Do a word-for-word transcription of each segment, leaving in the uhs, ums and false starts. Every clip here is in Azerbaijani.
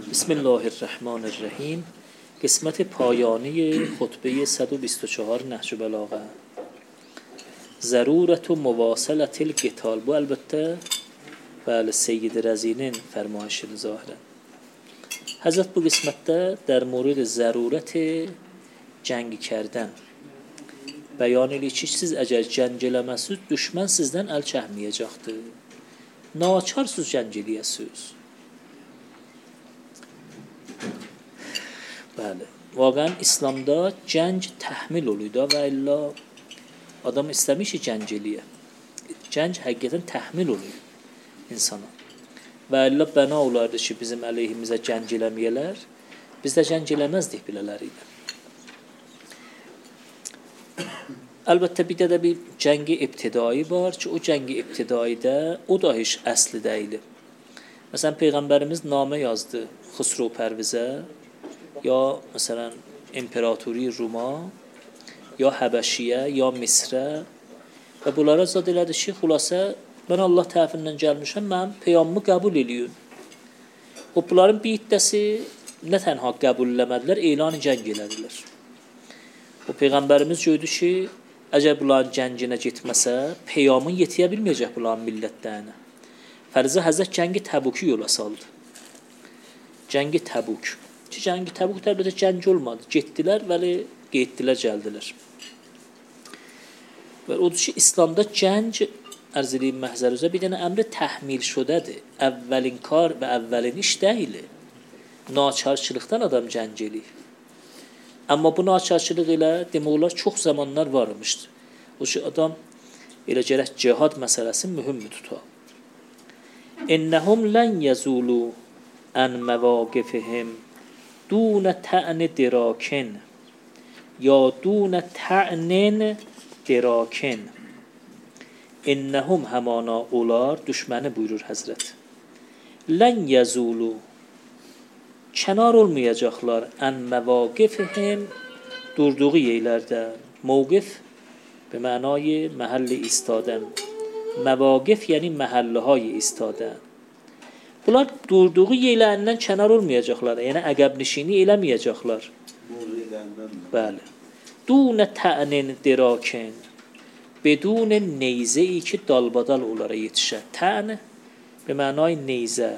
بسم الله الرحمن الرحیم. قسمت پایانی خطبه صد و بیست و چهار نهج بلاغه. ضرورت و مواصلت القتال. بو البته بله سید رزینین فرمایش ظاهره. حضرت bu قسمتdə در مورد ضرورت جنگ کردن bəyan edir ki, siz əgər cəng eləməsiniz, düşmən sizdən əl çəkməyəcəkdir. Naçarsız cəng eləyəsiniz. Bəli. Vaqəən İslamda cəng təhmil oluyor və illa adam istəmiş ki, cəng eləyə. Cəng həqiqətən təhmil oluyor insana. Və illa bəna olardı ki, bizim əleyhimizə cəng eləməyələr, biz də cəng eləməzdik belələri ilə. Əlbəttə bir də bir cəngi ibtidai var ki, o cəngi ibtidaidə o da heç əsli deyil. Məsələn, Peyğəmbərimiz namə yazdı Xusro Pərvizə, ya məsələn İmperatori Ruma, ya Həbəşiyə, ya Misrə və bunlara zad elədi ki, xülasə mən Allah tərəfindən gəlmişəm, mənim peyamımı qəbul eləyin. O bunların bir iddəsi nə tənha qəbul eləmədilər, elan cəng elədilər. O Peyğəmbərimiz gördü ki, əgər bunların cənginə getməsə, peyamın yetiyə bilməyəcək bunların millətlərinə. Fərzə Həzrət cəngi Təbuki yola saldı. Cəngi Təbuk. Ki, cəngi Təbuk təblədə cəng olmadı. Getdilər, vəli qeyddilər, gəldilər. Və odur ki, İslamda cəng, ərz edeyim məhzər üzə, bir dənə əmri təhmil şudədir. Əvvəlin kar və əvvəlin iş deyil. Naçarçılıqdan adam cəng eləyir. Amma bu naçarçılıq ilə demək olar çox zamanlar varmışdı. O ki, adam elə gərək cihad məsələsi mühüm tutar. İnnəhum lən yəzulu ən məvaqifihim dun tə'n dirakin ya dun tə'nin dirakin. İnnəhum həmana olar, düşməni buyurur Həzrət. Lən yəzulu kənar olmayacaqlar ən məvaqifihim durduğu yerlərdə. Mövqif به معنای محل ایستادن. مواقف یعنی محله های ایستادن. Bunlar durduğu yerlərindən kənar olmayacaqlar. Yəni əqəb nişini eləməyəcəklər. Bəli. Dun tə'nin dirakin. بدون نیزه ای که dalbadal onlara yetişər. Tə'n به معنای نیزه.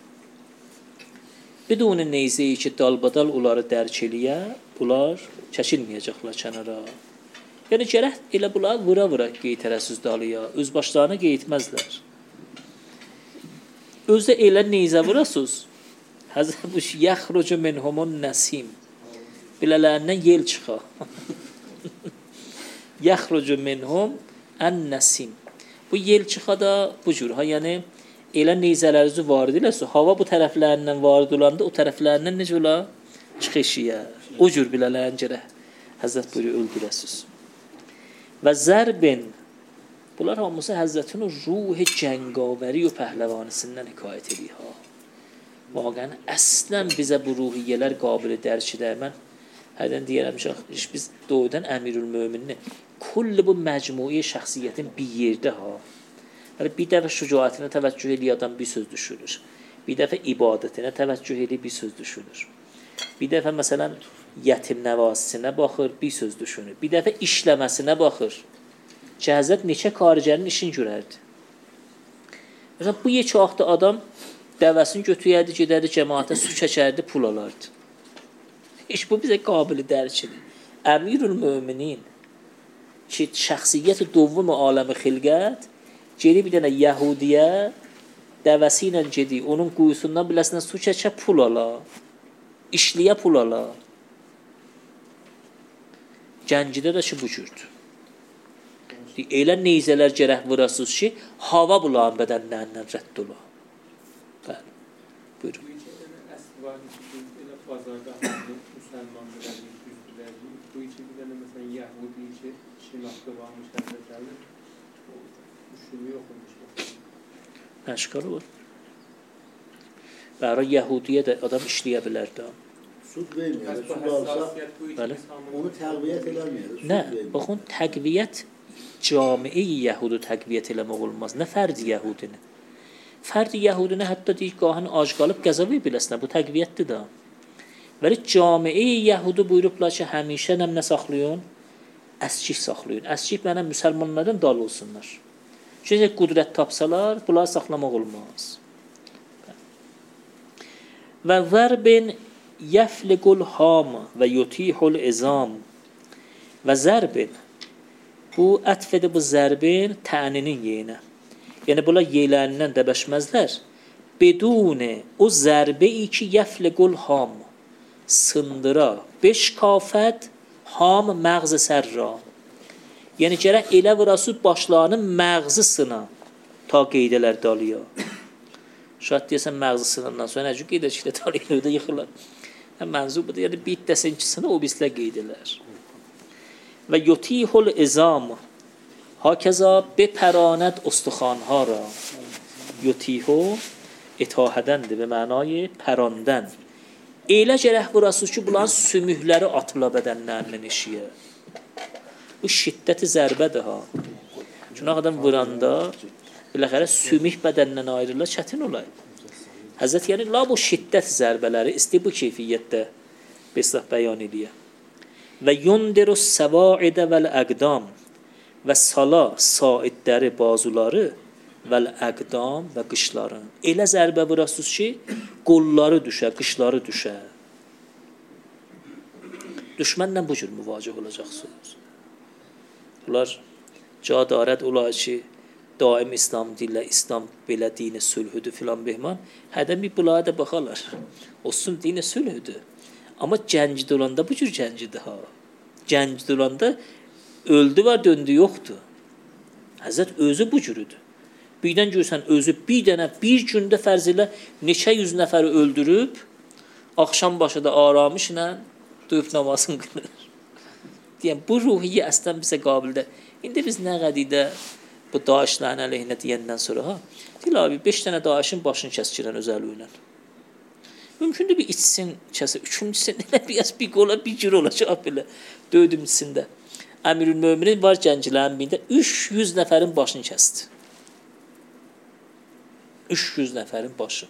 بدون نیزه ای که dalbadal onları dərk eləyə, bunlar çəkilməyəcəklər kənara. Yəni gərək elə bunlar vura-vura qeytərəsiz dalıya, öz başlarına qeytməzlər. Özdə elə neyzə vurasız, Həzrət yəxrucu minhumun nəsim. Bilələrindən yel çıxa. Yəxrucu minhum ən nəsim. Bu yel çıxa da bu cür. Ha, yəni elə neyzələrinizi varid eləsə, hava bu tərəflərindən varid olanda, o tərəflərindən necə ola? Çıxışıya. O cür bilələrin gərək Həzrət buyuruyor, öldürəsiz. Və zərbin, bunlar hamısı Həzrətin ruh cəngavəri və pəhləvanisindən hikayət edir. Ha. Vaqən əslən bizə bu ruhiyyələr qabili dərk edər. Mən hərdən deyərəm ki, biz doğudan əmirül-möminin kulli bu məcmui şəxsiyyətin bir yerdə. Ha. Bir dəfə şücaətinə təvəccüh edir, adam bir söz düşünür. Bir dəfə ibadətinə təvəccüh edir, bir söz düşünür. Bir dəfə məsələn yetim nəvasisinə baxır, bir söz düşünür. Bir dəfə işləməsinə baxır. Ki, Həzrət neçə karicənin işini görərdi. Məsələn, bu yekə vaxtda adam dəvəsini götürərdi, gedərdi cəmaata, su çəkərdi, pul alardı. İş bu bizə qabili dərkidir. Əmirül-möminin ki, şəxsiyyət-i dovvum aləmi xilqət geri bir dənə Yahudiyə dəvəsi ilə gedi, onun quyusundan biləsinə su çəkə, pul ala. İşliyə pul ala. Cəngidə də ki, bu cürdür. Elə neyzələr gərək vurasız ki, hava bulan bədənlərindən rədd ola. Bəli. Buyurun. Bu içə elə əsl var ki, elə bazarda hanı müsəlmanlar düzdülərdir. Bu içə bir dənə məsələn Yahudi içə şinaqlı varmış həzrətləri. O üşümü yoxmuş. Məşqalı var. Bəra Yahudiyə də adam işləyə bilər də. Sud vermir. Sud alsa Bəli. onu təqviyyət eləmir. Nə? Baxın, təqviyyət cami'i Yahudu təqviyyət eləmək olmaz. Nə fərdi Yahudini? فرد یهودونه حتی دیگه گاهن آشغالب qəzavı biləsinə, bu təqviyyətdir da. Vəli camiə Yahudu buyurublar ki, həmişə nə saxlayın? Əskik saxlayın. Əskik mənə müsəlmanlardan dal olsunlar. Çünki qudrət tapsalar, bunlar saxlamaq olmaz. Və zərbin yəfliqul ham və yutihul izam və zərbin, bu ətf edir bu zərbin təninin yeyinə. Yəni bunlar yeylərindən dəbəşməzlər. Bedune o zərbəyi ki yəfliqul ham, sındıra, beş kafət ham məğzi sər ra. Yəni gərək elə vurası başlarının məğzi sına ta qeydələr dalıya. Şayad deyəsən məğzi sınından sonra necə qeydə ki, dalıya da yıxırlar. Mənzub budur, yəni bir dəsin ki sına o bislə qeydələr. Və yutihul izam, hakeza bepəranət ustaxanha ra. Yutihu itahədəndir və mənayı pərandən. Elə gərək burası ki, bunların sümükləri atıla bədənlərindən eşiyə. Bu şiddəti zərbədir ha. Çünki adam vuranda, biləxərə sümük bədəndən ayrılır, çətin olay. Həzrət yəni, la bu şiddət zərbələri isti bu keyfiyyətdə beslah bəyan ediyə. Və yundiru səvaidə vəl-əqdam və sala saidləri, bazuları vəl-əqdam və qışları. Elə zərbə vurasız ki, qolları düşə, qışları düşə. Düşmənlə bu cür müvacih olacaqsınız. Bunlar cadarət olar ki, daim İslam dillə, İslam belə dini sülhüdür filan behman. Hədəm bir bunlara da baxarlar. Olsun dini sülhüdür. Amma gəncdə olanda bu cür gəncidir ha. Gəncdə olanda öldü var, döndü yoxdur. Həzrət özü bu cürüdür. Birdən görsən özü bir dənə, bir gündə fərz ilə neçə yüz nəfəri öldürüb, axşam başı da aramışla döyüb namazını qılır. Deyən, bu ruhiyyə əslən bizə qabildə. İndi biz nə qədidə bu daişlərin əleyhinə deyəndən sonra, ha, deyil abi, beş dənə daişin başını kəskirən özəli ilə. Mümkündür bir içsin, kəsə, üçüncüsü nə bir, bir qola, bir cür olacaq belə döydümcüsündə. Əmirül Möminin var gəncilərin birində üç yüz nəfərin başını kəsdi. üç yüz nəfərin başı.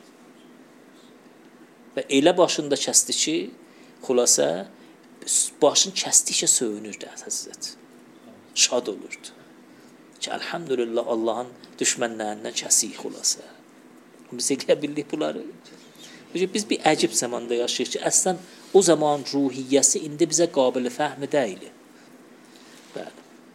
Və elə başında kəsdi ki, xülasə, başını kəsdikcə söyünürdü Həzrət. Şad olurdu. Ki, əlhamdülillah, Allahın düşmənlərindən kəsik xülasə. Biz eləyə bildik bunları. Biz bir əcib zamanda yaşayır ki, əslən o zaman ruhiyyəsi indi bizə qabili fəhmi deyil. Bəli.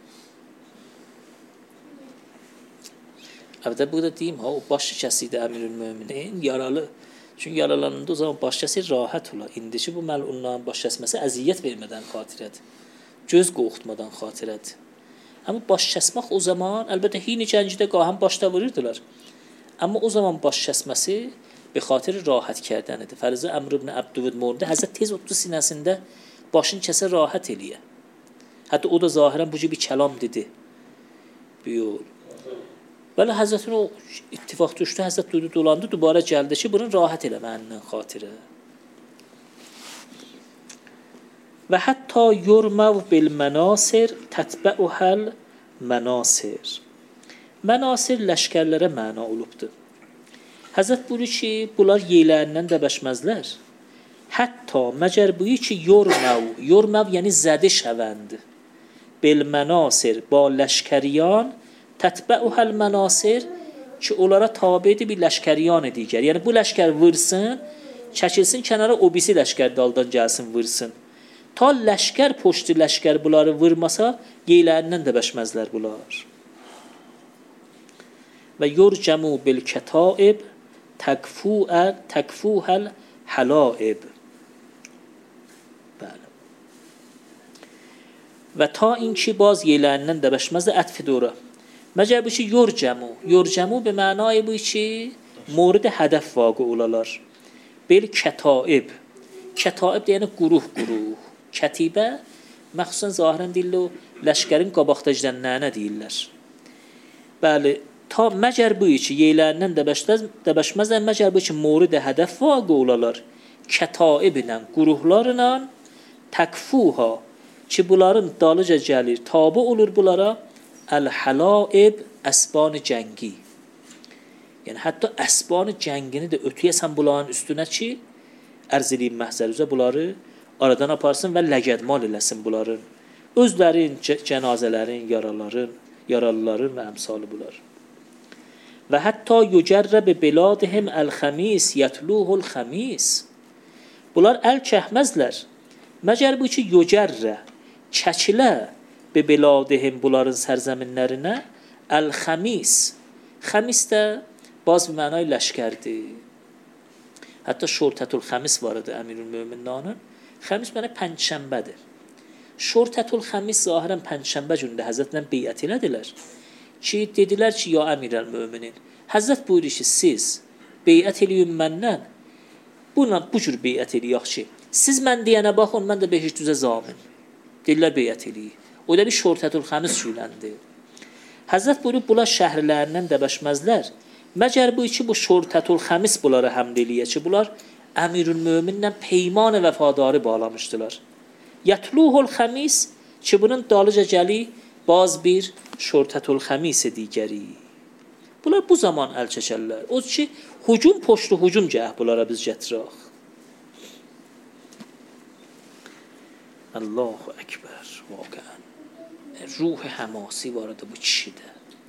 Əvvəldə burada deyim, ha, o başı kəsikdə Əmirül Möminin yaralı. Çünki yaralanında o zaman baş kəsir rahat olar. İndi ki, bu məlunların baş kəsməsi əziyyət vermədən xatirədir. Göz qoxutmadan xatirədir. Amma baş kəsmək o zaman, əlbəttə, hini gəncidə qahən başda vururdular. Amma o zaman baş kəsməsi bir xatiri rahat kərdənidir. Fərizə Əmr ibn Əbdüvud morunda Həzrət tez otdu sinəsində başını kəsə rahat eləyə. Hətta o da zahirən bu gibi kəlam dedi. Buyur. Bəli, Həzrətin o ittifaq düşdü, Həzrət duydu dolandı, dubara gəldi ki, bunun rahat eləməyindən xatirə. Və hətta yurməv bil mənasir tətbəuhəl mənasir. Mənasir ləşkərlərə məna olubdur. Həzrət buyurur ki, bunlar yeylərindən dəbəşməzlər. Hətta məcər buyu ki, yurməv, yurməv yəni zədi şəvəndi. Bil mənasir, ba ləşkəriyan, tətbəuhəl mənasir ki, onlara tabidir bir ləşkəriyan digər. Yəni, bu ləşkər vırsın, çəkilsin kənara, o birisi ləşkər daldan gəlsin, vırsın. Ta ləşkər, poştu ləşkər bunları vırmasa, yeylərindən dəbəşməzlər bunlar. Və yurcəmu bil kətaib, təkfuhəl həlaib. Bəli. Və ta inki baz yeylərindən dəbəşməzlər, ətfi dora. Məcər bu ki, yurcəmu. Yurcəmu be mənayı bu ki, mورد hədəf vaqı olalar. Bil kətaib. Kətaib deyəni quruh-quruh. Kətibə, məxsusən zahirən deyirlər, o ləşkərin qabaqda gidənlərinə deyirlər. Bəli, ta məcər bu ki, yeylərindən dəbəşməzlər, məcər bu ki, mورد hədəf vaqı olalar. Kətaib ilə, quruhlarla təkfuha ki, bunların dalıca gəlir, tabi olur bunlara. Əl-həlaib əsban cəngi. Yəni hətta əsban cəngini də ötüyəsən bunların üstünə ki, ərz edeyim məhzər üzə bunları aradan aparsın və ləgədmal eləsin bunların. Özlərin, cənazələrin, yaraların, yaralıların və əmsalı bunlar. Və hətta yücərrə bi biladihim əl-xəmis, yətluhul xəmis. Bunlar əl çəkməzlər. Məgər bu ki, yücərrə, çəkilə bi biladihim bunların sərzəminlərinə əl-xəmis. Xəmis də baz bir mənay ləşkərdir. Hətta şortətül xəmis var idi Əmirül Möminlərin. Xəmis mənə pəncşənbədir. Şortətül xəmis zahirən pəncşənbə günündə Həzrətlə beyət elədilər. Ki, dedilər ki, ya Əmirəl Möminin, Həzrət buyurur ki, siz beyət eləyin məndən, buna bu cür beyət eləyək ki, siz mən deyənə baxın, mən də beş düzə zamin. Dedilər beyət eləyin. O da bir şortətül xəmis şüyləndir. Həzrət buyurur, bunlar şəhərlərindən dəbəşməzlər. Məgər bu iki bu şortətül xəmis bunlara həmd eləyə ki, bunlar Əmirül Möminlə peyman vəfadarı bağlamışdılar. Yətluhul xəmis ki, bunun dalıca gəli baz bir şortətül xəmis digəri. Bunlar bu zaman əl çəkərlər. O ki, hücum poştu hücum gəh bunlara biz gətirək. Allahu Ekber, vaqəən. Ruh həmasi var idi bu kişidə.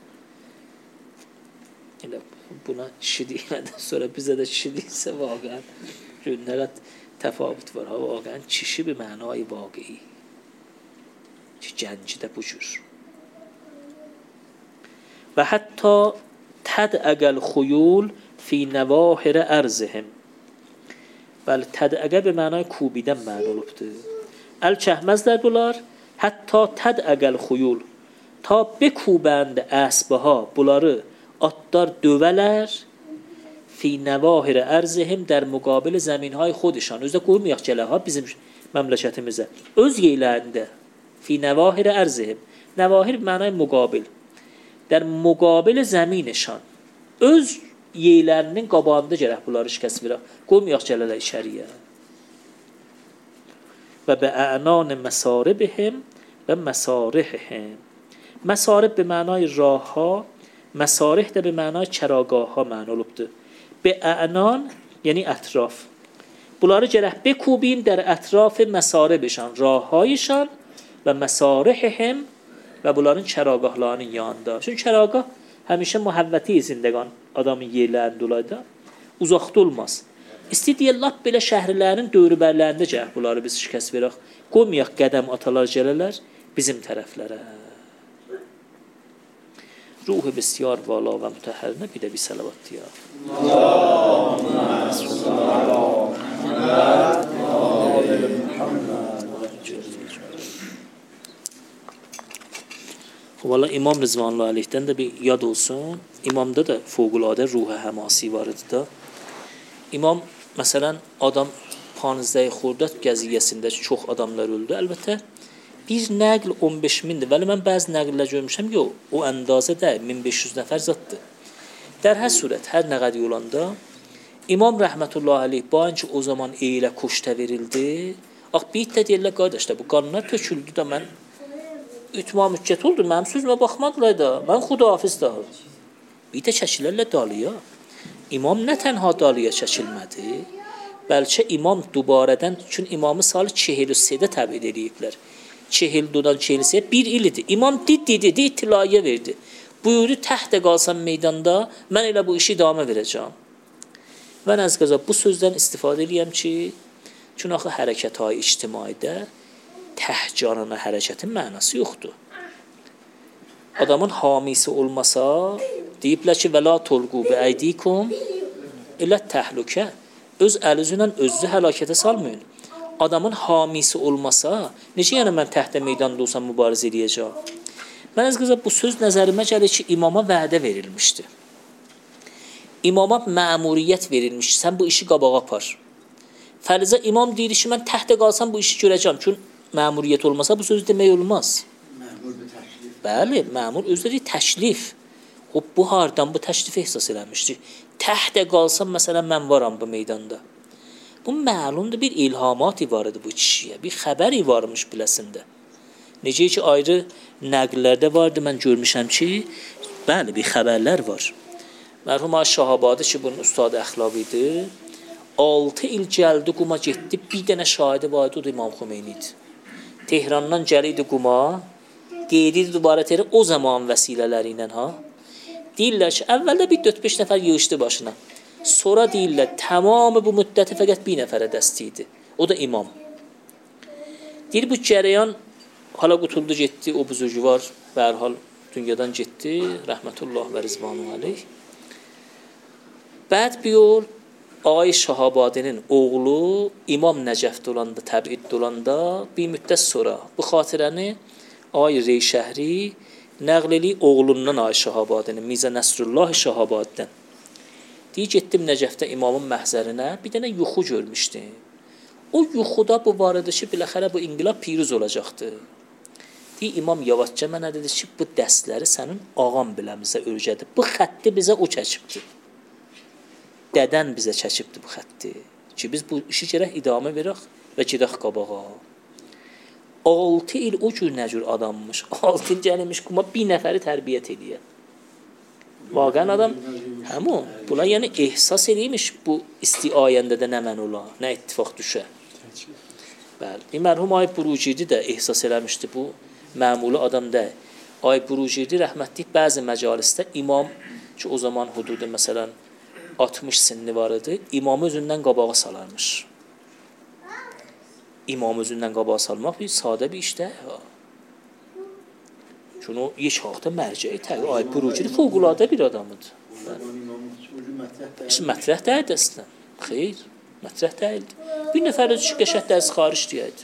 Elə buna kişi deyilmədən sonra bizə də kişi deyilsə vaqəən günlərə təfavüt var. Ha, vaqəən kişi bir mənayı vaqei. Ki, gənci də bu cür. Və hətta tədəqəl xuyul fi nəvahir ərzihim. Bəli, tədəqə bir mənay kubidən məna olubdur. Əl çəkməzlər bunlar, hətta tədəqəl xuyul, ta bekubənd əsbəha bunları atlar dövələr fi nəvahir ərzihim در مقابل زمینهای خودشان. Özdə qoymayaq gələha bizim məmləkətimizə. Öz yerlərində fi nəvahir ərzihim. Nəvahir mənay müqabil. در مقابل زمینشان. Öz yerlərinin qabağında gərək bunları şikəst verək. Qoymayaq gələlər içəriyə. Və bə'ənən məsaribihim və məsarihihim. Məsarib به معنای راه ها، مسارح ده به معنای چراگاه ها معنی olubdur. به اعنان یعنی اطراف. bunları gərək بکوبیم در اطراف مساربشان، راههایشان و مسارحهم و bunların çaragahlarının yanında. Çünki çaragah həmişə muhavvəti zindəgan adamın yerlərində olaydı. Uzaqda olmaz. İstədiyə lap belə şəhərlərin dövrübərlərində gəh bunları biz şikəst verək. Qoymayaq qədəm atalar gələlər bizim tərəflərə. روح بسیار والا و مطهرنه بیده بی صلوات دیا خب والا امام رضوان الله علیه'den de bir yad olsun. İmamda da fevkalade ruh həmasi var idi da. İmam məsələn adam panizdə xurdət gəziyyəsində çox adamlar öldü. Əlbəttə bir nəql on beş mindir. Vəli mən bəzi nəqllər görmüşəm, yox, o əndazə də min beş yüz nəfər zatdır. در hər surət, hər nə qədər olanda İmam rəhmətullah aleyh bu ki o zaman eylə kuşta verildi. Ax bir də deyirlər qardaşlar, bu qanunlar töküldü də mən ütma müccət oldu. Mənim sözümə baxmadılar da. Mən xudahafiz da. Bir də çəkilərlər dalıya. İmam nə tənha dalıya çəkilmədi, bəlkə imam dubarədən, çünki imamı salı çehil üsədə təbid ediblər. Çehil dodan çehilsəyə bir il idi. İmam dedi, dedi, itilaiyə verdi. Buyurdu, təhtə qalsam meydanda, mən elə bu işi idamə verəcəm. Və nəzqəza bu sözdən istifadə edəyəm ki, çünki axı hərəkət-i ictimaidə təhcanına hərəkətin mənası yoxdur. Adamın hamisi olmasa, deyiblər ki, vəla tolqu bi əydikum ilə təhlükə. Öz əlinizlə özünüzü həlakətə salmayın. Adamın hamisi olmasa, necə yəni mən təhtə meydanda olsam mübarizə edəcəm? Mən az qıza bu söz nəzərimə gəlir ki, imama vədə verilmişdi. İmama məmuriyyət verilmiş, sən bu işi qabağa apar. Fərizə imam deyir ki, mən təhtə qalsam bu işi görəcəm. Çünki məmuriyyət olmasa bu söz demək olmaz. Məmur bir təklif. Bəli, məmur özləri təklif. O bu hardan bu təklif ehsas eləmişdir. Təhtə qalsam məsələn mən varam bu meydanda. Bu məlumdur, bir ilhamati var idi bu kişiyə, bir xəbəri varmış biləsində. Necə ki ayrı nəqllərdə vardı, mən görmüşəm ki, bəli bir xəbərlər var. Mərhum Ay Şahabadı ki, bunun ustadı əxlaq idi. altı il gəldi Quma getdi. Bir dənə şahidi var idi, o da İmam Xomeyni idi. Tehrandan gəliydi Quma, qeydiydi dubara teri o zaman vəsilələri ilə ha. Deyirlər ki, əvvəldə bir dörd beş nəfər yığışdı başına. Sonra deyirlər, tamamı bu müddəti fəqət bir nəfərə dəsti idi. O da imam. Deyir, bu cərəyan hala qutuldu getdi, o buzucu var və hər hal dünyadan getdi. Rəhmətullah və rizvanu aleyh. Bəd bir yol Ay Şahabadinin oğlu İmam Nəcəfdə olanda, təbid olanda bir müddət sonra bu xatirəni Ay Reyşəhri nəql eləyib oğlundan Ay Şahabadinin, Mirzə Nəsrullah Şahabaddən. Deyir, getdim Nəcəfdə imamın məhzərinə, bir dənə yuxu görmüşdüm. O yuxuda bu var idi ki, biləxərə bu inqilab piruz olacaqdı. Deyir, imam yavaşca mənə dedi ki, bu dəstləri sənin ağam biləmizə örgədir. Bu xətti bizə o çəkibdir. Dədən bizə çəkibdir bu xətti. Ki, biz bu işi gərək idamə verək və gedək qabağa. altı il o cür nə cür adammış. altı il gəlmiş Quma bir nəfəri tərbiyyət edir. Vaqən adam həmin. Bunlar yəni ehsas edilmiş bu istiayəndə də nə mən ola, nə ittifaq düşə. Bəli. Mərhum Ay Burucidi də ehsas eləmişdi bu məmulu adam da. Ay Burucidi rəhmətlik bəzi məcalisdə imam ki o zaman hududu məsələn altmış sinni var idi, imamı özündən qabağa salarmış. İmam özündən qabağa salmaq bir sadə bir işdə. Çünki o yeç vaxtda mərcəyi təqdir. Ay Burucidi fövqəladə bir adamıdır. İşte mətrəh deyildi əslən. Xeyr, mətrəh deyildi. Bir nəfər də qəşət dərs xaric deyildi.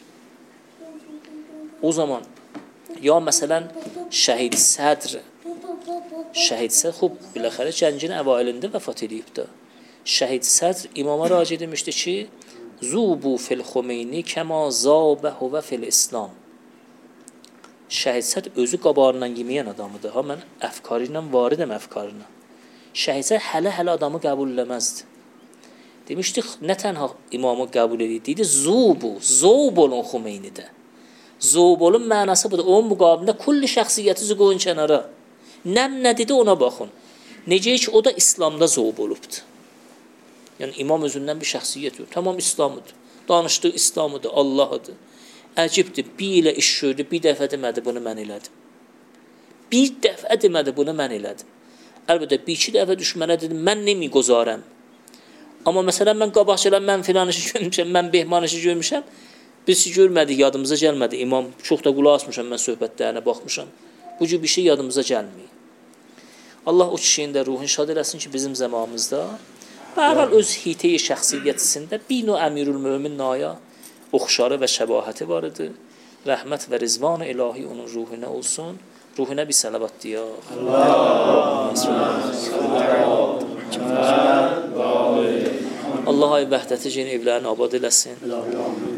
O zaman ya məsələn Şəhid Sədr Şəhid Sədr xub biləxərə Gəncin əvailində vəfat edibdi. Şəhid Sədr imama raci demişdi ki Zubu fil Xomeyni kəma zabəhu və fil İslam. Şəhid Sədr özü qabarından yeməyən adamıdır. Ha, mən əfkarı ilə varidəm əfkarına. Şəhid Sədr hələ-hələ adamı qəbul eləməzdi. Demişdi, nə tənha imamı qəbul edir? Deydi, zubu, zobulun Xomeynidə. Zobolun mənası budur. Onun müqabilində kulli şəxsiyyəti qoyun kənara. Nəm nə dedi ona baxın. Necə ki, o da İslamda zob olubdur. Yəni, imam özündən bir şəxsiyyət yox. Tamam İslamıdır. Danışdığı İslamıdır, Allahıdır. Əcibdir, bir ilə iş gördü, bir dəfə demədi, bunu mən elədim. Bir dəfə demədi, bunu mən elədim. Əlbəttə, bir iki dəfə düşmənə dedim, mən nemi qozarəm. Amma məsələn, mən qabaqçılar, mən filan işi görmüşəm, mən behman işi görmüşəm. Biz görmədik, yadımıza gəlmədi. İmam, çox da qulaq asmışam, mən söhbətlərinə baxmışam. Bu cür bir şey yadımıza gəlməyib. Allah o kişinin də ruhun şad eləsin ki, bizim zamanımızda bərhal öz hiteyi şəxsiyyətisində bir növ Əmirül-Mömin Naya oxşarı və şəbahəti var idi. Rəhmət və rizvan-ı ilahi onun ruhuna olsun. Ruhuna bir salavat deyək. Allah ay vəhdəti cin evlərini abad eləsin.